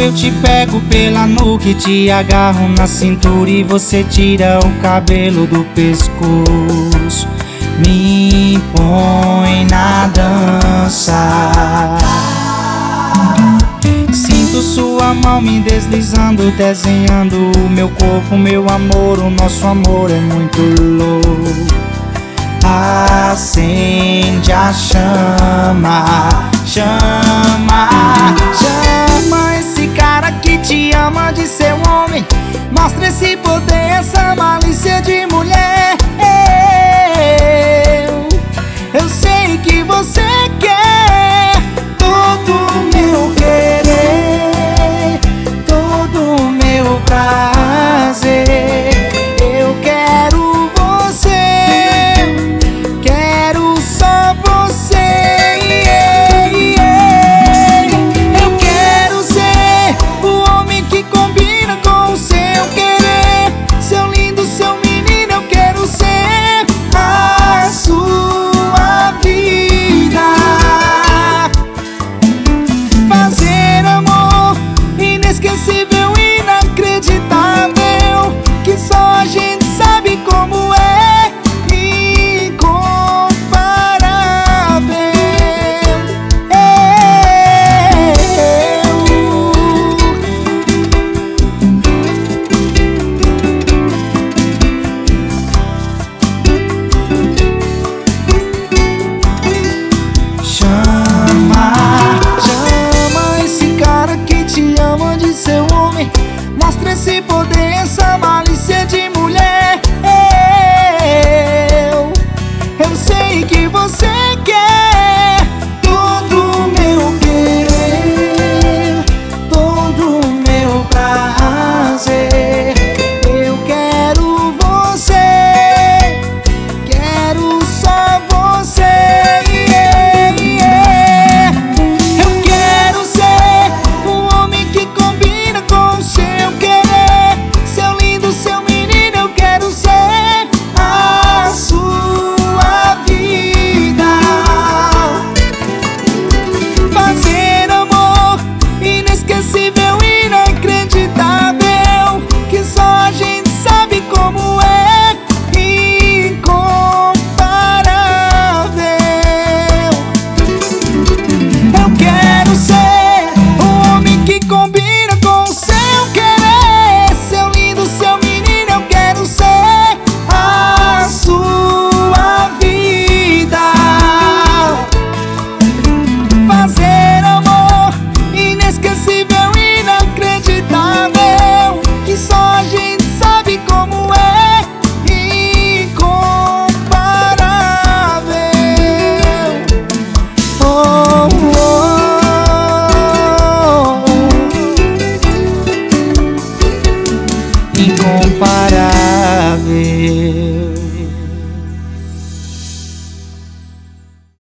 eu te pego pela nuca e te agarro na cintura e você tira o cabelo do pescoço, me põe na dança. Sinto sua mão me deslizando, desenhando o meu corpo, meu amor. O nosso amor é muito louco. Acende a chama, chama, chama esse cara que te ama de ser um homem. Mostra esse poder, essa malícia de mulher. Eu sei que você quer todo o meu querer, todo o meu prazer. Eu quero você, quero só você. Eu quero ser o homem que combina com o seu querer. Seu lindo, seu menino, eu quero ser a sua vida. Fazer amor inesquecível